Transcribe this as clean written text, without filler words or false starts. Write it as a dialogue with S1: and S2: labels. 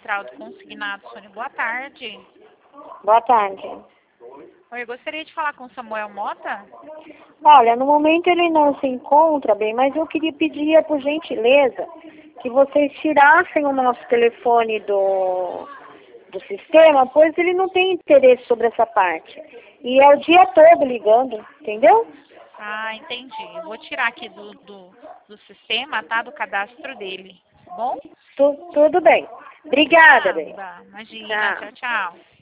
S1: Central do Consignado, Sônia. Boa tarde.
S2: Boa tarde.
S1: Oi, eu gostaria de falar com o Samuel Mota.
S2: Olha, no momento ele não se encontra bem, mas eu queria pedir, por gentileza, que vocês tirassem o nosso telefone do sistema, pois ele não tem interesse sobre essa parte. E é o dia todo ligando, entendeu?
S1: Ah, entendi. Eu vou tirar aqui do sistema, tá? Do cadastro dele. Tá bom?
S2: Tudo bem. Obrigada, bem.
S1: Imagina.
S2: Tchau.
S1: Tchau, tchau.